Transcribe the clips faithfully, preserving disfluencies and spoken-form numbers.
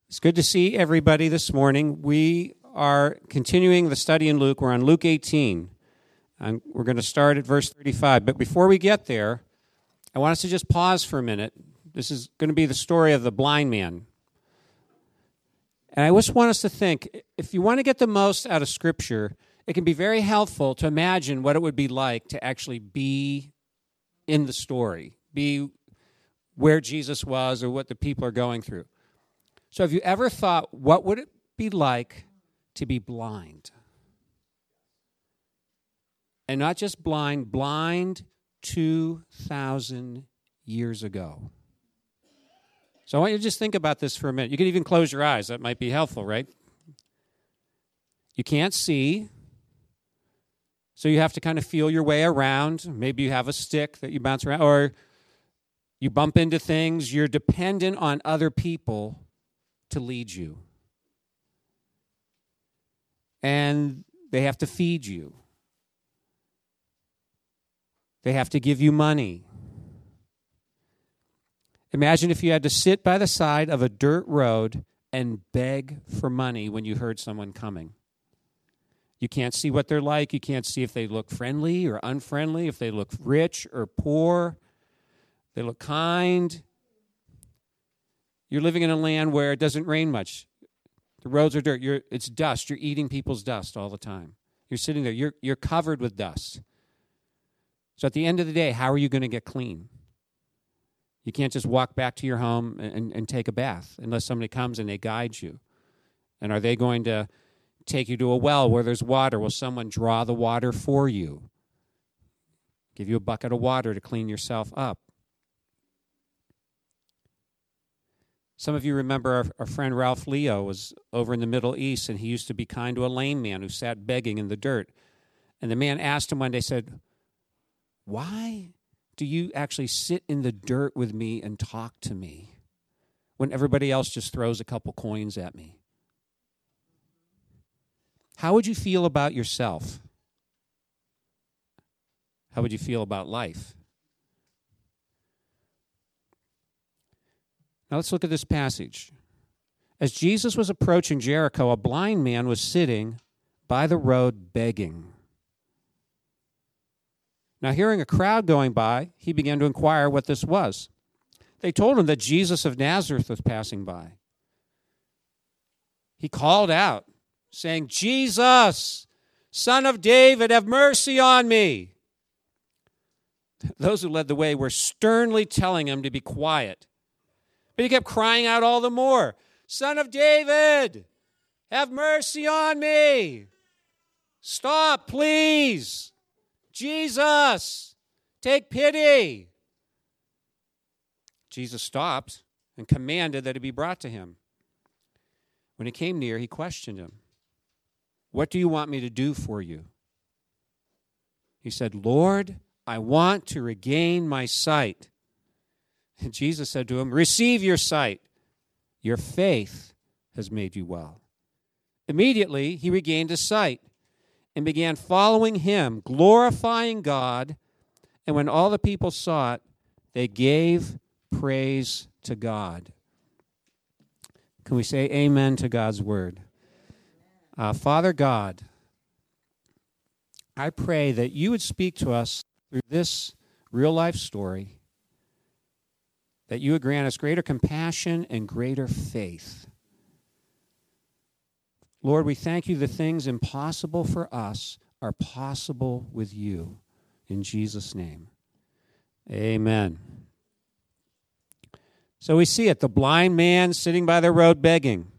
It's good to see everybody this morning. We are continuing the study in Luke. We're on Luke eighteen, and we're going to start at verse thirty-five. But before we get there, I want us to just pause for a minute. This is going to be the story of the blind man. And I just want us to think, if you want to get the most out of Scripture, it can be very helpful to imagine what it would be like to actually be in the story, be where Jesus was or what the people are going through. So have you ever thought, what would it be like to be blind? And not just blind, blind two thousand years ago. So I want you to just think about this for a minute. You can even close your eyes. That might be helpful, right? You can't see, so you have to kind of feel your way around. Maybe you have a stick that you bounce around, or you bump into things. You're dependent on other people to lead you. And they have to feed you. They have to give you money. Imagine if you had to sit by the side of a dirt road and beg for money when you heard someone coming. You can't see what they're like. You can't see if they look friendly or unfriendly, if they look rich or poor, they look kind. You're living in a land where it doesn't rain much. The roads are dirt. You're, it's dust. You're eating people's dust all the time. You're sitting there. You're, you're covered with dust. So at the end of the day, how are you going to get clean? You can't just walk back to your home and, and, and take a bath unless somebody comes and they guide you. And are they going to take you to a well where there's water? Will someone draw the water for you? Give you a bucket of water to clean yourself up? Some of you remember our, our friend Ralph Leo was over in the Middle East, and he used to be kind to a lame man who sat begging in the dirt. And the man asked him one day, said, "Why do you actually sit in the dirt with me and talk to me when everybody else just throws a couple coins at me?" How would you feel about yourself? How would you feel about life? Now let's look at this passage. As Jesus was approaching Jericho, a blind man was sitting by the road begging. Now, hearing a crowd going by, he began to inquire what this was. They told him that Jesus of Nazareth was passing by. He called out, saying, "Jesus, Son of David, have mercy on me." Those who led the way were sternly telling him to be quiet. But he kept crying out all the more, "Son of David, have mercy on me. Stop, please. Jesus, take pity." Jesus stopped and commanded that he be brought to him. When he came near, he questioned him, "What do you want me to do for you?" He said, "Lord, I want to regain my sight." And Jesus said to him, "Receive your sight. Your faith has made you well." Immediately, he regained his sight and began following him, glorifying God. And when all the people saw it, they gave praise to God. Can we say amen to God's word? Uh, Father God, I pray that you would speak to us through this real-life story, that you would grant us greater compassion and greater faith. Lord, we thank you the things impossible for us are possible with you. In Jesus' name, amen. So we see it, the blind man sitting by the road begging.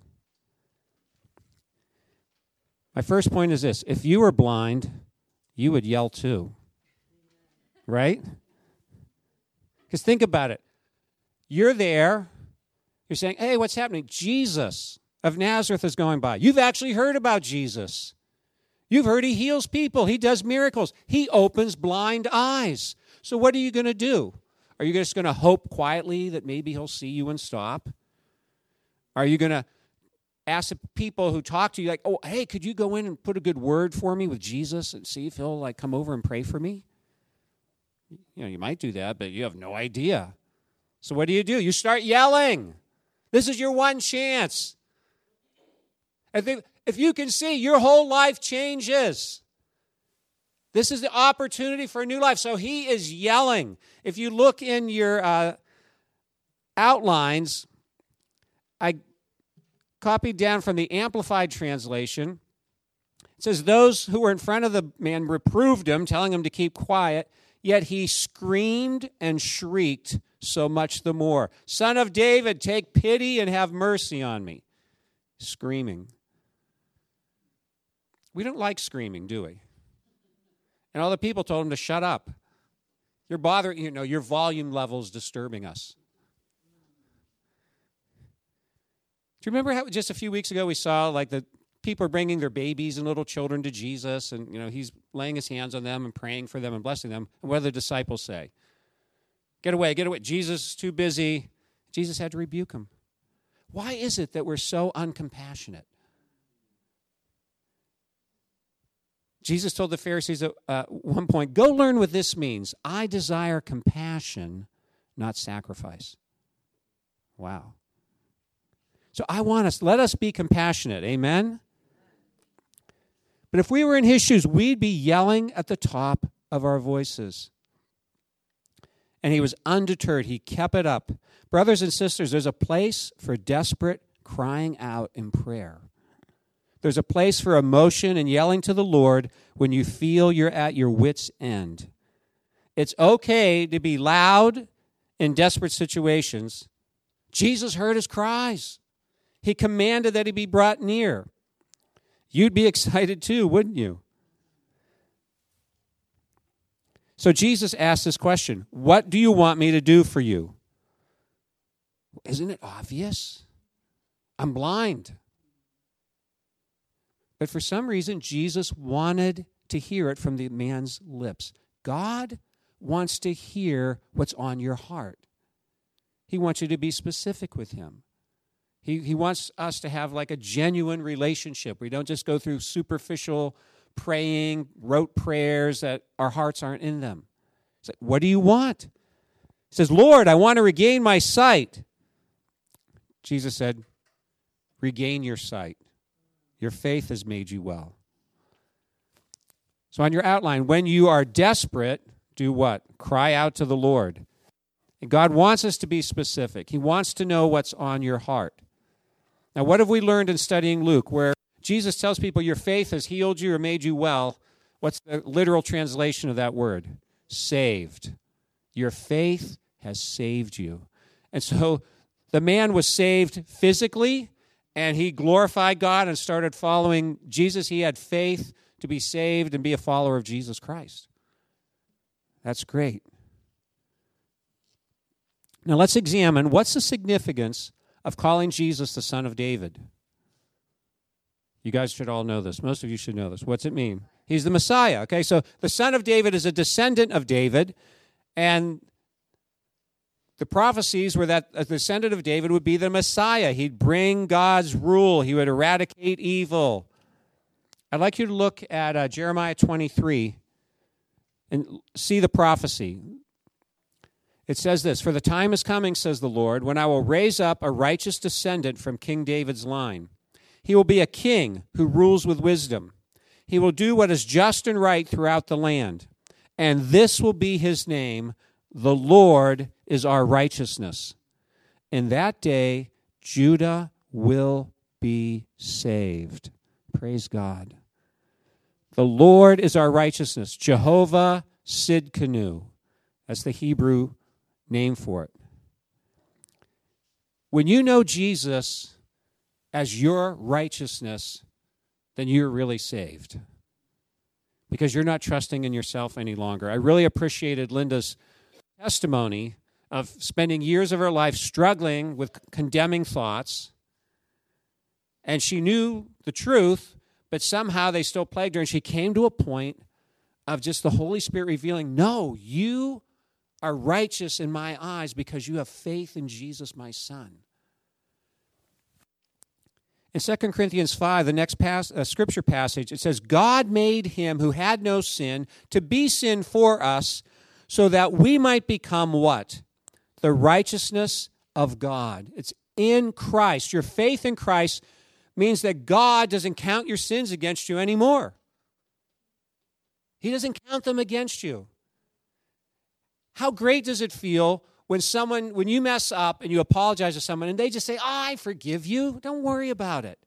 My first point is this: if you were blind, you would yell too. Right? Because think about it. You're there. You're saying, "Hey, what's happening?" Jesus of Nazareth is going by. You've actually heard about Jesus. You've heard he heals people. He does miracles. He opens blind eyes. So what are you going to do? Are you just going to hope quietly that maybe he'll see you and stop? Are you going to ask the people who talk to you, like, "Oh, hey, could you go in and put a good word for me with Jesus and see if he'll like come over and pray for me?" You know, you might do that, but you have no idea. So what do you do? You start yelling. This is your one chance. I think if you can see, your whole life changes. This is the opportunity for a new life. So he is yelling. If you look in your uh, outlines, I copied down from the Amplified Translation. It says, those who were in front of the man reproved him, telling him to keep quiet, yet he screamed and shrieked so much the more. Son of David, take pity and have mercy on me. Screaming. We don't like screaming, do we? And all the people told him to shut up. You're bothering, you know, your volume level is disturbing us. Do you remember how just a few weeks ago we saw like the people are bringing their babies and little children to Jesus, and you know he's laying his hands on them and praying for them and blessing them. And what do the disciples say? Get away, get away. Jesus is too busy. Jesus had to rebuke him. Why is it that we're so uncompassionate? Jesus told the Pharisees at uh, one point, go learn what this means. I desire compassion, not sacrifice. Wow. So I want us, let us be compassionate. Amen? But if we were in his shoes, we'd be yelling at the top of our voices. And he was undeterred. He kept it up. Brothers and sisters, there's a place for desperate crying out in prayer. There's a place for emotion and yelling to the Lord when you feel you're at your wit's end. It's okay to be loud in desperate situations. Jesus heard his cries. He commanded that he be brought near. You'd be excited too, wouldn't you? So Jesus asked this question, what do you want me to do for you? Isn't it obvious? I'm blind. But for some reason, Jesus wanted to hear it from the man's lips. God wants to hear what's on your heart. He wants you to be specific with him. He, he wants us to have like a genuine relationship. We don't just go through superficial praying, rote prayers that our hearts aren't in them. He said, what do you want? He says, Lord, I want to regain my sight. Jesus said, regain your sight. Your faith has made you well. So on your outline, when you are desperate, do what? Cry out to the Lord. And God wants us to be specific. He wants to know what's on your heart. Now, what have we learned in studying Luke, where Jesus tells people your faith has healed you or made you well? What's the literal translation of that word? Saved. Your faith has saved you. And so the man was saved physically, and he glorified God and started following Jesus. He had faith to be saved and be a follower of Jesus Christ. That's great. Now let's examine what's the significance of calling Jesus the Son of David. You guys should all know this. Most of you should know this. What's it mean? He's the Messiah. Okay, so the Son of David is a descendant of David, and the prophecies were that a descendant of David would be the Messiah. He'd bring God's rule. He would eradicate evil. I'd like you to look at uh, Jeremiah twenty-three and see the prophecy. It says this, for the time is coming, says the Lord, when I will raise up a righteous descendant from King David's line. He will be a king who rules with wisdom. He will do what is just and right throughout the land. And this will be his name, the Lord is our righteousness. In that day, Judah will be saved. Praise God. The Lord is our righteousness. Jehovah Sidkenu. That's the Hebrew name for it. When you know Jesus as your righteousness, then you're really saved. Because you're not trusting in yourself any longer. I really appreciated Linda's testimony of spending years of her life struggling with condemning thoughts. And she knew the truth, but somehow they still plagued her. And she came to a point of just the Holy Spirit revealing, no, you are righteous in my eyes because you have faith in Jesus, my Son. In Second Corinthians five, the next pas- uh, scripture passage, it says, God made him who had no sin to be sin for us so that we might become what? The righteousness of God. It's in Christ. Your faith in Christ means that God doesn't count your sins against you anymore. He doesn't count them against you. How great does it feel when someone, when you mess up and you apologize to someone and they just say, oh, I forgive you. Don't worry about it.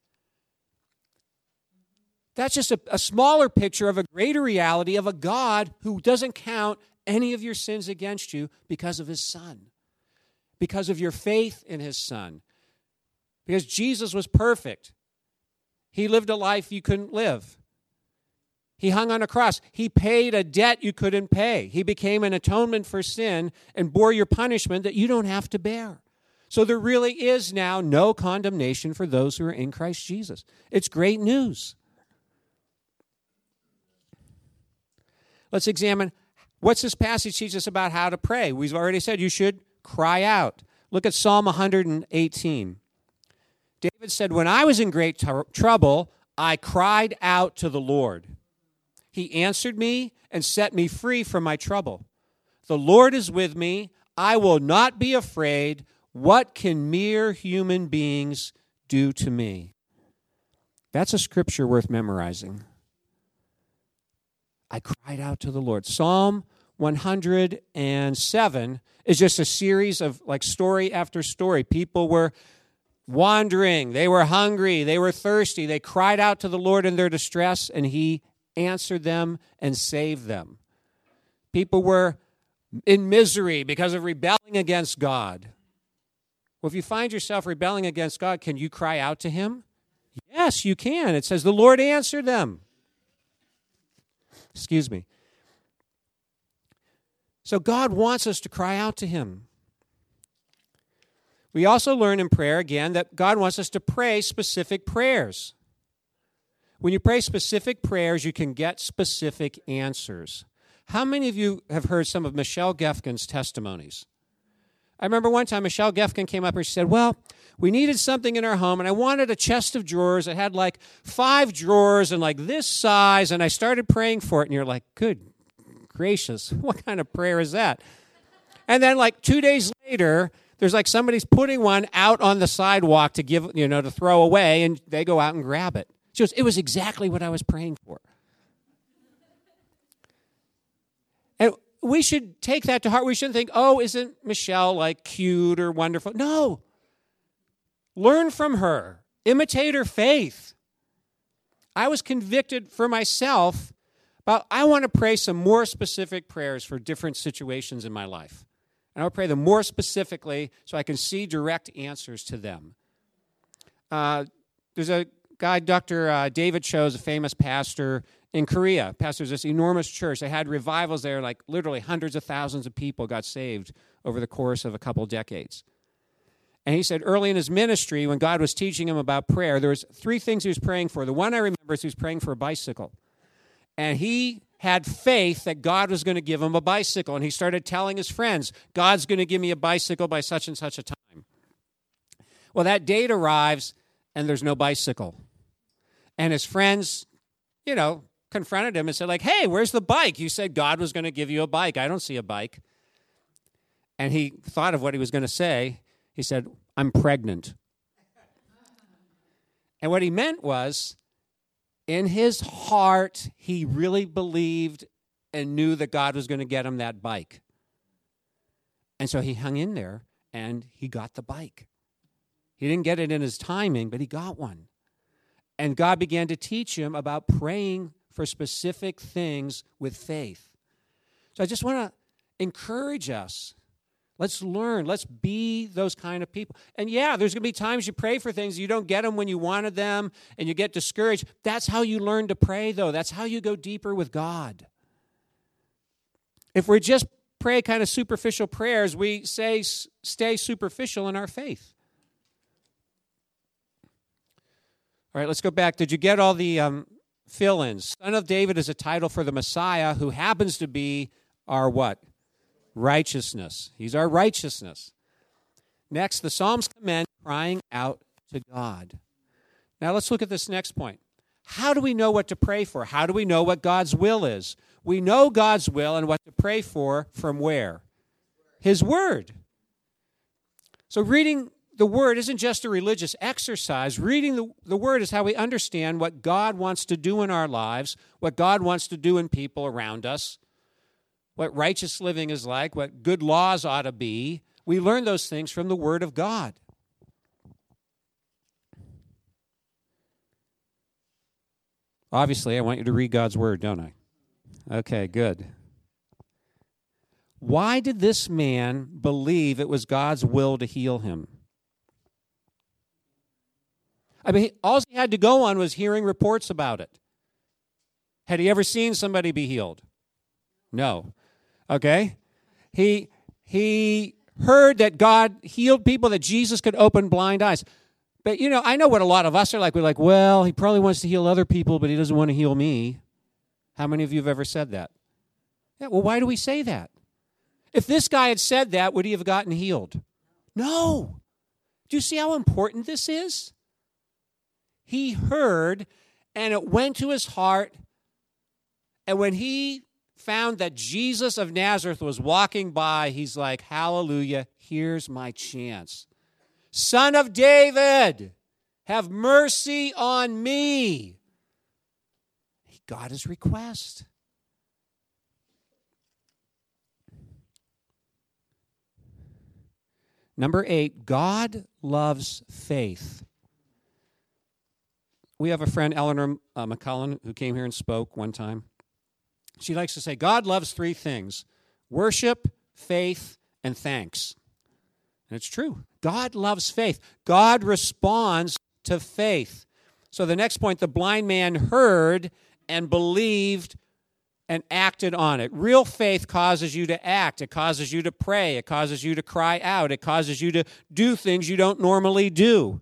That's just a, a smaller picture of a greater reality of a God who doesn't count any of your sins against you because of his Son, because of your faith in his Son, because Jesus was perfect. He lived a life you couldn't live. He hung on a cross. He paid a debt you couldn't pay. He became an atonement for sin and bore your punishment that you don't have to bear. So there really is now no condemnation for those who are in Christ Jesus. It's great news. Let's examine what's this passage teach us about how to pray. We've already said you should cry out. Look at Psalm one hundred eighteen. David said, when I was in great tr- trouble, I cried out to the Lord. He answered me and set me free from my trouble. The Lord is with me. I will not be afraid. What can mere human beings do to me? That's a scripture worth memorizing. I cried out to the Lord. Psalm one hundred seven is just a series of like story after story. People were wandering. They were hungry. They were thirsty. They cried out to the Lord in their distress, and he answered them and saved them. People were in misery because of rebelling against God. Well, if you find yourself rebelling against God, can you cry out to him? Yes, you can. It says the Lord answered them. Excuse me. So God wants us to cry out to him. We also learn in prayer, again, that God wants us to pray specific prayers. When you pray specific prayers, you can get specific answers. How many of you have heard some of Michelle Gefkin's testimonies? I remember one time Michelle Gefkin came up and she said, well, we needed something in our home, and I wanted a chest of drawers that had like five drawers and like this size, and I started praying for it, and you're like, good gracious, what kind of prayer is that? And then like two days later, there's like somebody's putting one out on the sidewalk to give, you know, to throw away, and they go out and grab it. She goes, it was exactly what I was praying for. And we should take that to heart. We shouldn't think, oh, isn't Michelle like cute or wonderful? No. Learn from her. Imitate her faith. I was convicted for myself, but I want to pray some more specific prayers for different situations in my life. And I'll pray them more specifically so I can see direct answers to them. Uh, there's a guy, Doctor Uh, David Cho, is a famous pastor in Korea. Pastors this enormous church. They had revivals there, like literally hundreds of thousands of people got saved over the course of a couple decades. And he said early in his ministry, when God was teaching him about prayer, there was three things he was praying for. The one I remember is he was praying for a bicycle. And he had faith that God was going to give him a bicycle. And he started telling his friends, God's going to give me a bicycle by such and such a time. Well, that date arrives, and there's no bicycle. And his friends, you know, confronted him and said, like, hey, where's the bike? You said God was going to give you a bike. I don't see a bike. And he thought of what he was going to say. He said, I'm pregnant. And what he meant was, in his heart, he really believed and knew that God was going to get him that bike. And so he hung in there, and he got the bike. He didn't get it in his timing, but he got one. And God began to teach him about praying for specific things with faith. So I just want to encourage us. Let's learn. Let's be those kind of people. And yeah, there's going to be times you pray for things, you don't get them when you wanted them, and you get discouraged. That's how you learn to pray, though. That's how you go deeper with God. If we just pray kind of superficial prayers, we say stay superficial in our faith. All right, let's go back. Did you get all the um, fill-ins? Son of David is a title for the Messiah, who happens to be our what? Righteousness. He's our righteousness. Next, the Psalms commend crying out to God. Now let's look at this next point. How do we know what to pray for? How do we know what God's will is? We know God's will and what to pray for from where? His Word. So reading the Word isn't just a religious exercise. Reading the, the Word is how we understand what God wants to do in our lives, what God wants to do in people around us, what righteous living is like, what good laws ought to be. We learn those things from the Word of God. Obviously, I want you to read God's Word, don't I? Okay, good. Why did this man believe it was God's will to heal him? I mean, all he had to go on was hearing reports about it. Had he ever seen somebody be healed? No. Okay? He, he heard that God healed people, that Jesus could open blind eyes. But, you know, I know what a lot of us are like. We're like, well, he probably wants to heal other people, but he doesn't want to heal me. How many of you have ever said that? Yeah, well, why do we say that? If this guy had said that, would he have gotten healed? No. Do you see how important this is? He heard, and it went to his heart, and when he found that Jesus of Nazareth was walking by, he's like, hallelujah, here's my chance. Son of David, have mercy on me. He got his request. Number eight, God loves faith. We have a friend, Eleanor uh, McCullen, who came here and spoke one time. She likes to say, God loves three things: worship, faith, and thanks. And it's true. God loves faith. God responds to faith. So the next point, the blind man heard and believed and acted on it. Real faith causes you to act. It causes you to pray. It causes you to cry out. It causes you to do things you don't normally do.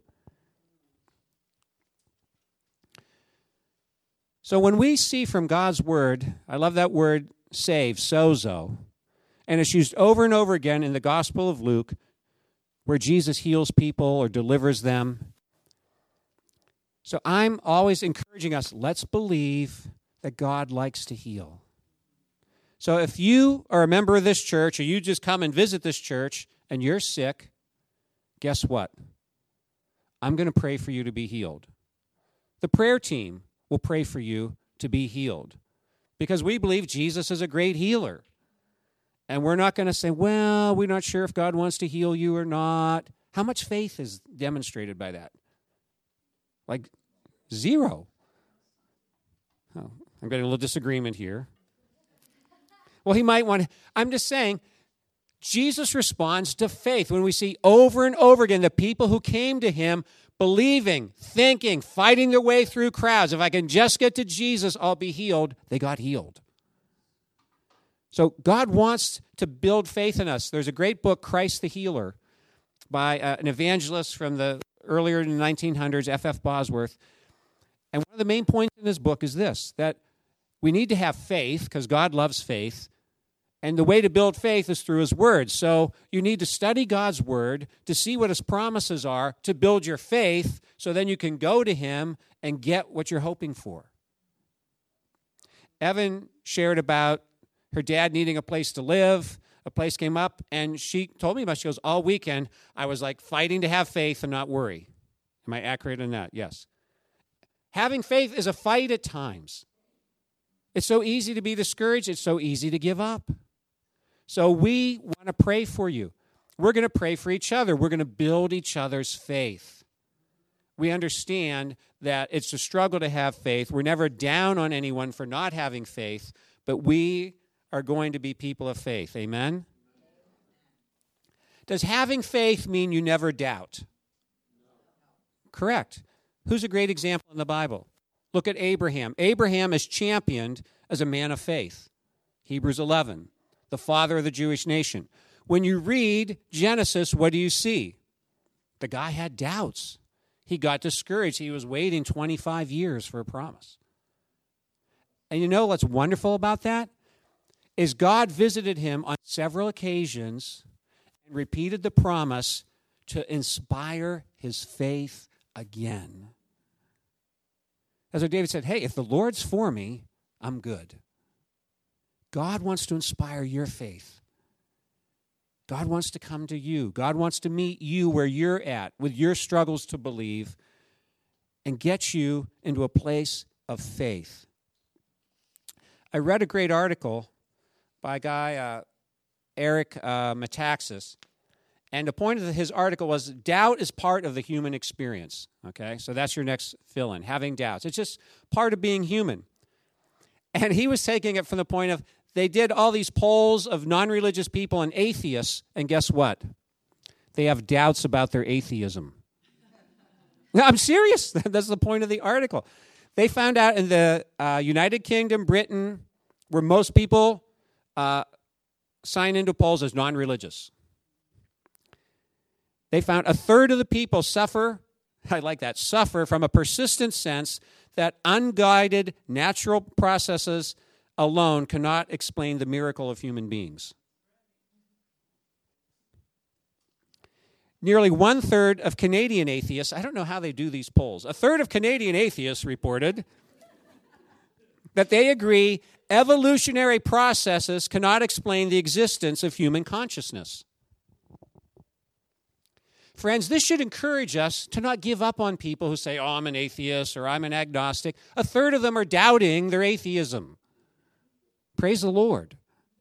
So when we see from God's word, I love that word save, sozo, and it's used over and over again in the Gospel of Luke, where Jesus heals people or delivers them. So I'm always encouraging us, let's believe that God likes to heal. So if you are a member of this church, or you just come and visit this church and you're sick, guess what? I'm going to pray for you to be healed. The prayer team will pray for you to be healed, because we believe Jesus is a great healer. And we're not going to say, well, we're not sure if God wants to heal you or not. How much faith is demonstrated by that? Like zero. Oh, I'm getting a little disagreement here. Well, he might want to, I'm just saying, Jesus responds to faith. When we see over and over again the people who came to him believing, thinking, fighting their way through crowds, if I can just get to Jesus, I'll be healed, they got healed. So God wants to build faith in us. There's a great book, Christ the Healer, by uh, an evangelist from the earlier in the nineteen hundreds, F F Bosworth. And one of the main points in this book is this, that we need to have faith because God loves faith. And the way to build faith is through his word. So you need to study God's word to see what his promises are to build your faith, so then you can go to him and get what you're hoping for. Evan shared about her dad needing a place to live. A place came up, and she told me about it. She goes, all weekend, I was like fighting to have faith and not worry. Am I accurate in that? Yes. Having faith is a fight at times. It's so easy to be discouraged. It's so easy to give up. So we want to pray for you. We're going to pray for each other. We're going to build each other's faith. We understand that it's a struggle to have faith. We're never down on anyone for not having faith, but we are going to be people of faith. Amen? Does having faith mean you never doubt? Correct. Who's a great example in the Bible? Look at Abraham. Abraham is championed as a man of faith. Hebrews eleven, the father of the Jewish nation. When you read Genesis, what do you see? The guy had doubts. He got discouraged. He was waiting twenty-five years for a promise. And you know what's wonderful about that? Is God visited him on several occasions and repeated the promise to inspire his faith again. As though David said, hey, if the Lord's for me, I'm good. God wants to inspire your faith. God wants to come to you. God wants to meet you where you're at with your struggles to believe and get you into a place of faith. I read a great article by a guy, uh, Eric uh, Metaxas, and the point of his article was doubt is part of the human experience. Okay, so that's your next fill-in, having doubts. It's just part of being human. And he was taking it from the point of they did all these polls of non-religious people and atheists, and guess what? They have doubts about their atheism. No, I'm serious. That's the point of the article. They found out in the uh, United Kingdom, Britain, where most people uh, sign into polls as non-religious. They found a third of the people suffer, I like that, suffer from a persistent sense that unguided natural processes alone cannot explain the miracle of human beings. Nearly one-third of Canadian atheists, I don't know how they do these polls, a third of Canadian atheists reported that they agree evolutionary processes cannot explain the existence of human consciousness. Friends, this should encourage us to not give up on people who say, oh, I'm an atheist or I'm an agnostic. A third of them are doubting their atheism. Praise the Lord.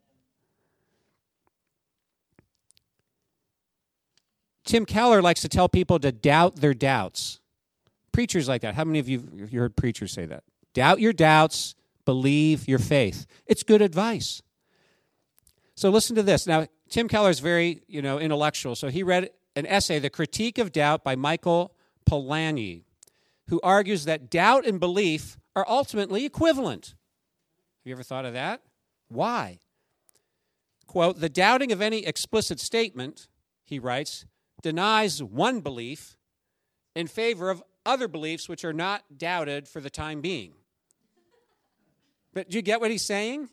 Tim Keller likes to tell people to doubt their doubts. Preachers like that. How many of you have you heard preachers say that? Doubt your doubts, believe your faith. It's good advice. So listen to this. Now, Tim Keller is very, you know, intellectual. So he read an essay, The Critique of Doubt by Michael Polanyi, who argues that doubt and belief are ultimately equivalent. Have you ever thought of that? Why? Quote, the doubting of any explicit statement, he writes, denies one belief in favor of other beliefs which are not doubted for the time being. But do you get what he's saying?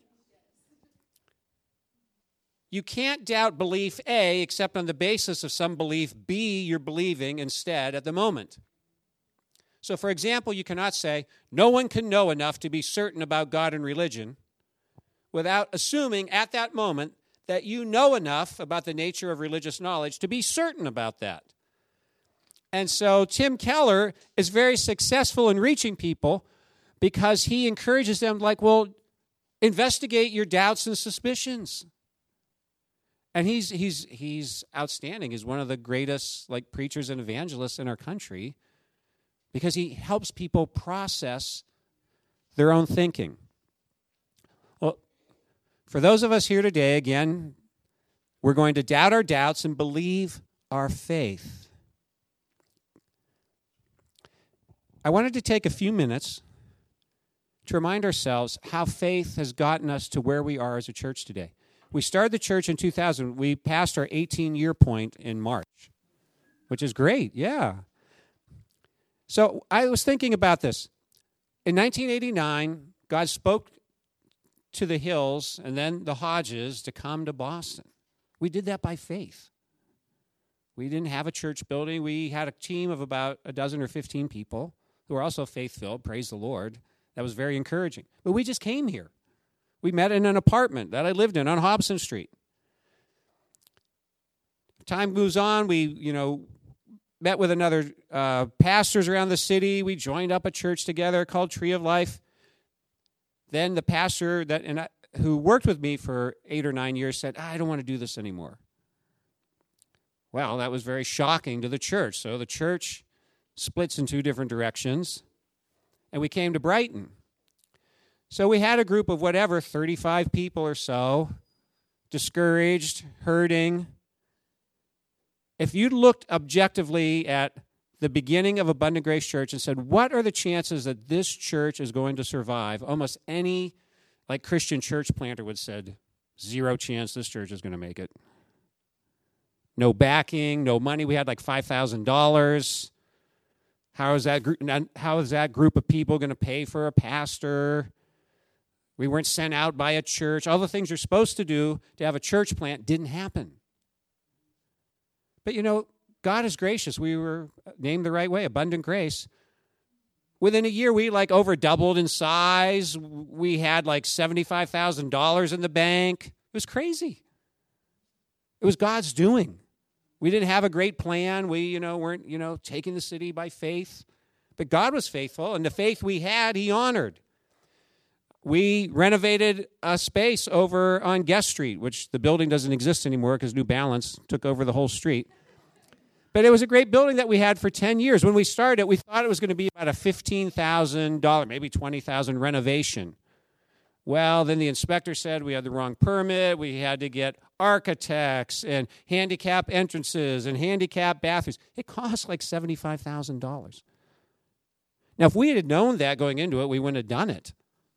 You can't doubt belief A except on the basis of some belief B you're believing instead at the moment. So, for example, you cannot say, no one can know enough to be certain about God and religion without assuming at that moment that you know enough about the nature of religious knowledge to be certain about that. And so Tim Keller is very successful in reaching people because he encourages them like, well, investigate your doubts and suspicions. And he's he's he's outstanding. He's one of the greatest like preachers and evangelists in our country because he helps people process their own thinking. Well, for those of us here today, again, we're going to doubt our doubts and believe our faith. I wanted to take a few minutes to remind ourselves how faith has gotten us to where we are as a church today. We started the church in two thousand. We passed our eighteen-year point in March, which is great, yeah. So I was thinking about this. In nineteen eighty-nine, God spoke to the Hills and then the Hodges to come to Boston. We did that by faith. We didn't have a church building. We had a team of about a dozen or fifteen people who were also faith-filled, praise the Lord. That was very encouraging. But we just came here. We met in an apartment that I lived in on Hobson Street. Time moves on. We, you know, met with another uh, pastors around the city. We joined up a church together called Tree of Life. Then the pastor that and I, who worked with me for eight or nine years said, I don't want to do this anymore. Well, that was very shocking to the church. So the church splits in two different directions, and we came to Brighton. So we had a group of whatever, thirty-five people or so, discouraged, hurting. If you looked objectively at the beginning of Abundant Grace Church and said, what are the chances that this church is going to survive? Almost any like Christian church planter would have said, zero chance this church is going to make it. No backing, no money. We had like five thousand dollars. How is that, how is that group of people going to pay for a pastor? We weren't sent out by a church. All the things you're supposed to do to have a church plant didn't happen. But, you know, God is gracious. We were named the right way, Abundant Grace. Within a year, we, like, over doubled in size. We had, like, seventy-five thousand dollars in the bank. It was crazy. It was God's doing. We didn't have a great plan. We, you know, weren't, you know, taking the city by faith. But God was faithful, and the faith we had, he honored. We renovated a space over on Guest Street, which the building doesn't exist anymore because New Balance took over the whole street. But it was a great building that we had for ten years. When we started, we thought it was going to be about a fifteen thousand dollars, maybe twenty thousand dollars renovation. Well, then the inspector said we had the wrong permit. We had to get architects and handicap entrances and handicap bathrooms. It cost like seventy-five thousand dollars. Now, if we had known that going into it, we wouldn't have done it.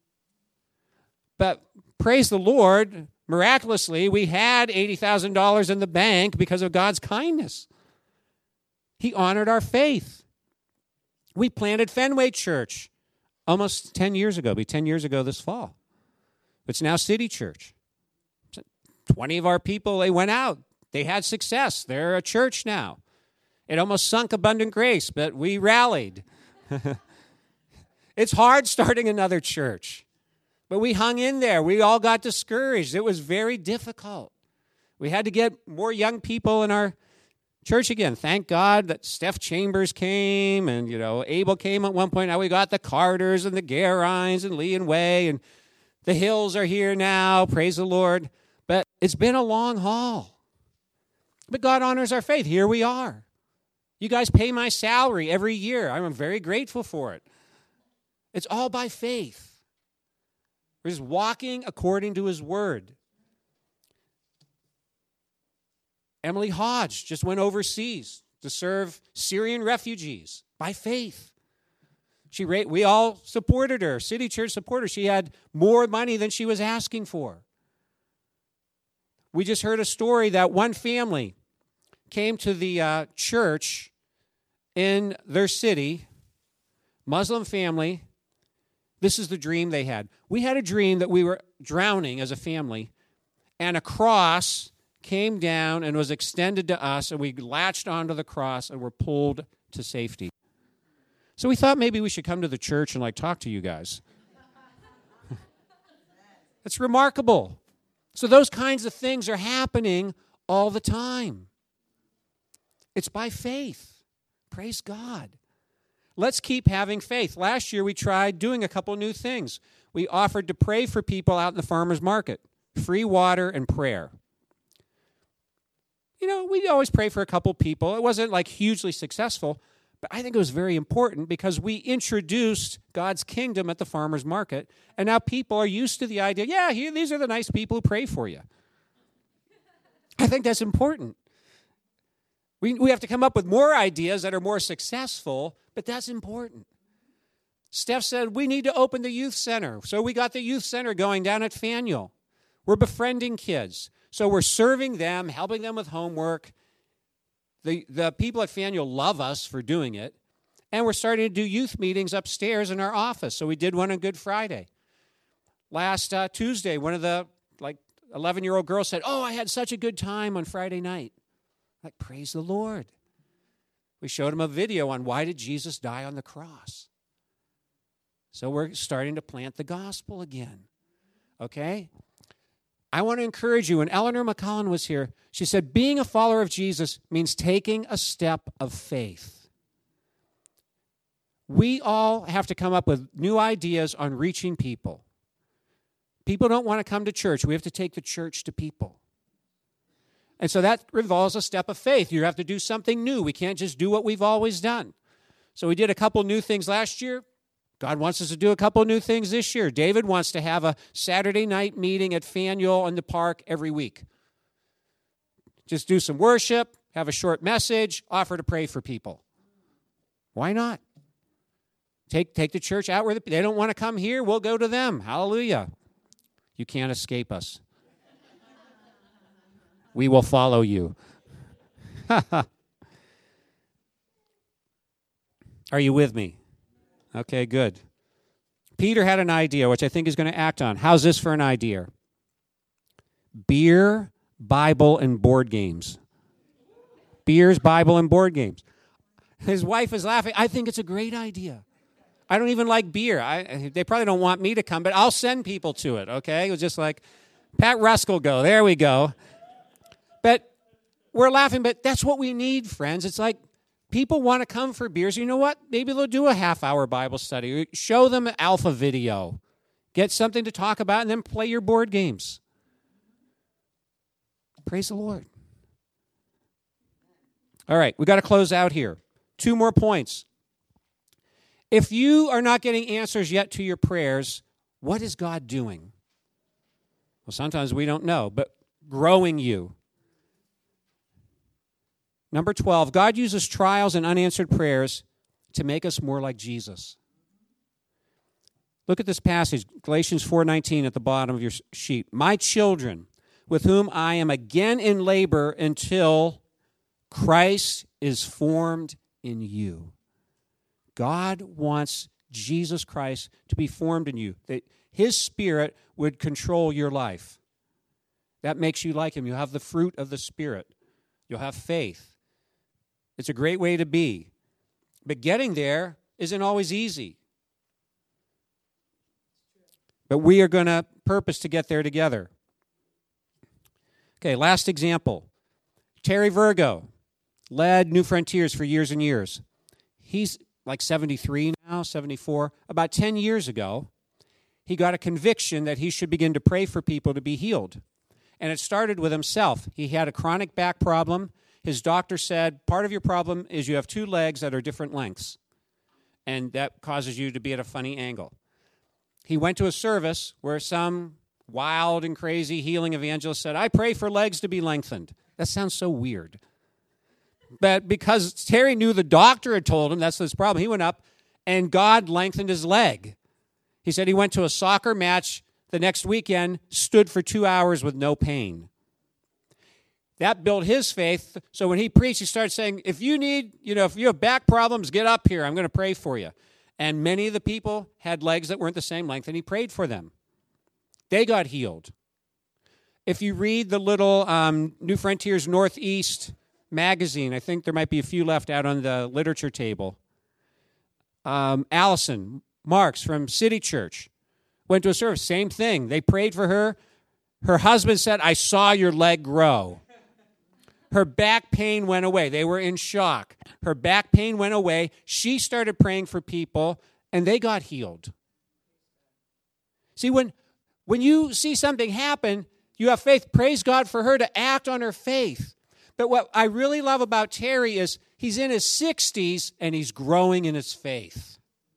But praise the Lord, miraculously, we had eighty thousand dollars in the bank because of God's kindness. He honored our faith. We planted Fenway Church almost ten years ago. It'll be ten years ago this fall. It's now City Church. twenty of our people, they went out. They had success. They're a church now. It almost sunk Abundant Grace, but we rallied. It's hard starting another church. But we hung in there. We all got discouraged. It was very difficult. We had to get more young people in our church again. Thank God that Steph Chambers came, and, you know, Abel came at one point. Now we got the Carters and the Garines and Lee and Way, and the Hills are here now. Praise the Lord. But it's been a long haul. But God honors our faith. Here we are. You guys pay my salary every year. I'm very grateful for it. It's all by faith. We're just walking according to his word. Emily Hodge just went overseas to serve Syrian refugees by faith. She, we all supported her. City Church supported her. She had more money than she was asking for. We just heard a story that one family came to the uh, church in their city, Muslim family. This is the dream they had. We had a dream that we were drowning as a family, and a cross came down and was extended to us, and we latched onto the cross and were pulled to safety. So we thought maybe we should come to the church and like talk to you guys. It's remarkable. So those kinds of things are happening all the time. It's by faith. Praise God. Let's keep having faith. Last year we tried doing a couple new things. We offered to pray for people out in the farmer's market. Free water and prayer. You know, we always pray for a couple people. It wasn't like hugely successful, but I think it was very important because we introduced God's kingdom at the farmer's market, and now people are used to the idea, yeah, here, these are the nice people who pray for you. I think that's important. We, we have to come up with more ideas that are more successful, but that's important. Steph said, we need to open the youth center. So we got the youth center going down at Faneuil. We're befriending kids. So we're serving them, helping them with homework. The, the people at Faneuil love us for doing it. And we're starting to do youth meetings upstairs in our office. So we did one on Good Friday. Last uh, Tuesday, one of the like eleven-year-old girls said, oh, I had such a good time on Friday night. Like, praise the Lord. We showed them a video on why did Jesus die on the cross. So we're starting to plant the gospel again. Okay? I want to encourage you. When Eleanor McCullen was here, she said, being a follower of Jesus means taking a step of faith. We all have to come up with new ideas on reaching people. People don't want to come to church. We have to take the church to people. And so that involves a step of faith. You have to do something new. We can't just do what we've always done. So we did a couple new things last year. God wants us to do a couple new things this year. David wants to have a Saturday night meeting at Faneuil in the park every week. Just do some worship, have a short message, offer to pray for people. Why not? Take, take the church out where the, they don't want to come here. We'll go to them. Hallelujah. You can't escape us. We will follow you. Are you with me? Okay, good. Peter had an idea, which I think he's going to act on. How's this for an idea? Beer, Bible, and board games. Beers, Bible, and board games. His wife is laughing. I think it's a great idea. I don't even like beer. I, they probably don't want me to come, but I'll send people to it, okay? It was just like, Pat Rusk will go. There we go. But we're laughing, but that's what we need, friends. It's like people want to come for beers. You know what? Maybe they'll do a half-hour Bible study. Show them an alpha video. Get something to talk about, and then play your board games. Praise the Lord. All right, we got to close out here. Two more points. If you are not getting answers yet to your prayers, what is God doing? Well, sometimes we don't know, but growing you. Number twelve, God uses trials and unanswered prayers to make us more like Jesus. Look at this passage, Galatians four nineteen at the bottom of your sheet. My children, with whom I am again in labor until Christ is formed in you. God wants Jesus Christ to be formed in you, that his Spirit would control your life. That makes you like him. You'll have the fruit of the Spirit. You'll have faith. It's a great way to be. But getting there isn't always easy. But we are going to purpose to get there together. Okay, last example. Terry Virgo led New Frontiers for years and years. He's like seventy-three now, seventy-four. About ten years ago, he got a conviction that he should begin to pray for people to be healed. And it started with himself. He had a chronic back problem. His doctor said, part of your problem is you have two legs that are different lengths, and that causes you to be at a funny angle. He went to a service where some wild and crazy healing evangelist said, I pray for legs to be lengthened. That sounds so weird. But because Terry knew the doctor had told him that's his problem, he went up and God lengthened his leg. He said he went to a soccer match the next weekend, stood for two hours with no pain. That built his faith. So when he preached, he started saying, if you need, you know, if you have back problems, get up here. I'm going to pray for you. And many of the people had legs that weren't the same length, and he prayed for them. They got healed. If you read the little um, New Frontiers Northeast magazine, I think there might be a few left out on the literature table. Um, Allison Marks from City Church went to a service, same thing. They prayed for her. Her husband said, I saw your leg grow. Her back pain went away. They were in shock. Her back pain went away. She started praying for people, and they got healed. See, when, when you see something happen, you have faith. Praise God for her to act on her faith. But what I really love about Terry is he's in his sixties, and he's growing in his faith.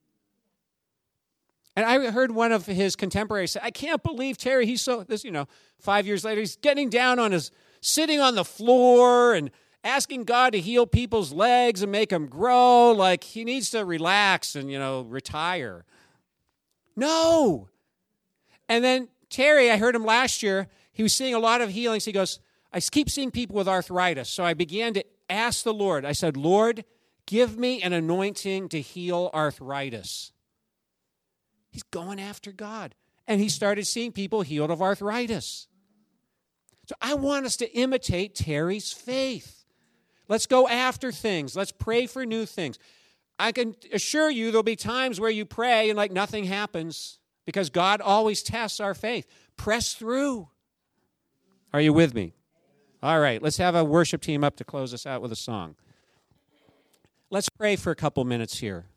And I heard one of his contemporaries say, I can't believe Terry, he's so, this, you know, five years later, he's getting down on his, sitting on the floor and asking God to heal people's legs and make them grow, like he needs to relax and, you know, retire. No. And then Terry, I heard him last year, he was seeing a lot of healings. He goes, I keep seeing people with arthritis. So I began to ask the Lord. I said, Lord, give me an anointing to heal arthritis. He's going after God. And he started seeing people healed of arthritis. So I want us to imitate Terry's faith. Let's go after things. Let's pray for new things. I can assure you there'll be times where you pray and like nothing happens because God always tests our faith. Press through. Are you with me? All right, let's have a worship team up to close us out with a song. Let's pray for a couple minutes here.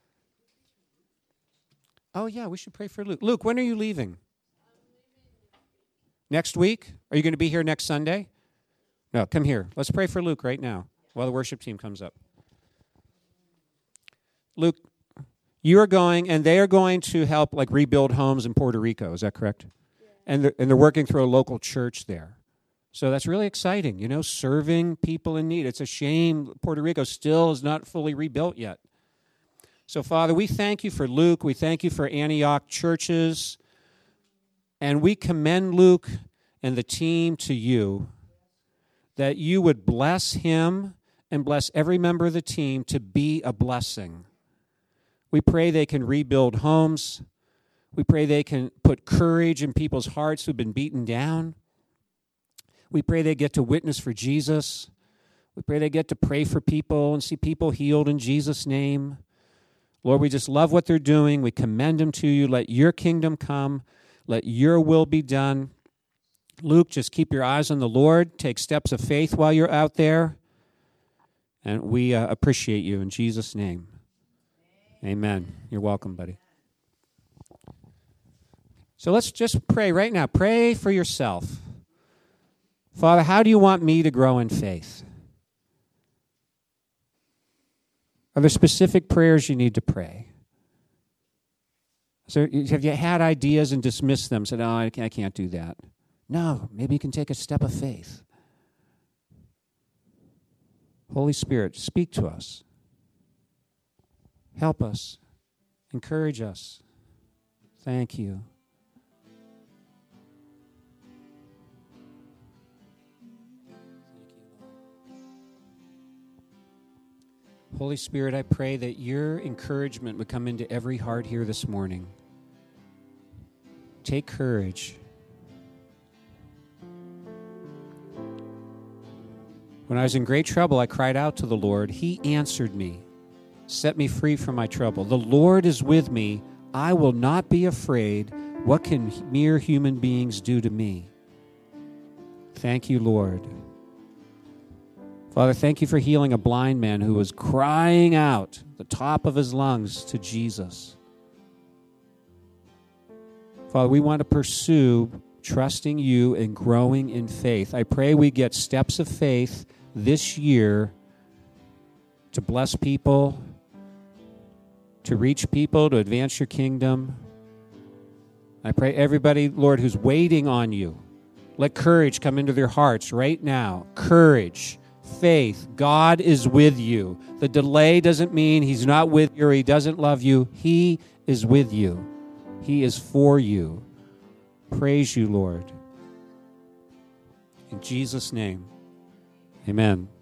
Oh, yeah, we should pray for Luke. Luke, when are you leaving? Next week? Are you going to be here next Sunday? No, come here. Let's pray for Luke right now while the worship team comes up. Luke, you are going, and they are going to help like rebuild homes in Puerto Rico. Is that correct? Yeah. And they're, and they're working through a local church there. So that's really exciting, you know, serving people in need. It's a shame Puerto Rico still is not fully rebuilt yet. So, Father, we thank you for Luke. We thank you for Antioch churches. And we commend Luke and the team to you, that you would bless him and bless every member of the team to be a blessing. We pray they can rebuild homes. We pray they can put courage in people's hearts who've been beaten down. We pray they get to witness for Jesus. We pray they get to pray for people and see people healed in Jesus' name. Lord, we just love what they're doing. We commend them to you. Let your kingdom come. Let your will be done. Luke, just keep your eyes on the Lord. Take steps of faith while you're out there. And we uh, appreciate you in Jesus' name. Amen. You're welcome, buddy. So let's just pray right now. Pray for yourself. Father, how do you want me to grow in faith? Are there specific prayers you need to pray? So have you had ideas and dismissed them? Said, oh, I can't do that. No, maybe you can take a step of faith. Holy Spirit, speak to us. Help us. Encourage us. Thank you. Holy Spirit, I pray that your encouragement would come into every heart here this morning. Take courage. When I was in great trouble, I cried out to the Lord. He answered me, set me free from my trouble. The Lord is with me. I will not be afraid. What can mere human beings do to me? Thank you, Lord. Father, thank you for healing a blind man who was crying out at the top of his lungs to Jesus. Father, we want to pursue trusting you and growing in faith. I pray we get steps of faith this year to bless people, to reach people, to advance your kingdom. I pray everybody, Lord, who's waiting on you, let courage come into their hearts right now. Courage. Faith. God is with you. The delay doesn't mean he's not with you or he doesn't love you. He is with you. He is for you. Praise you, Lord. In Jesus' name, amen.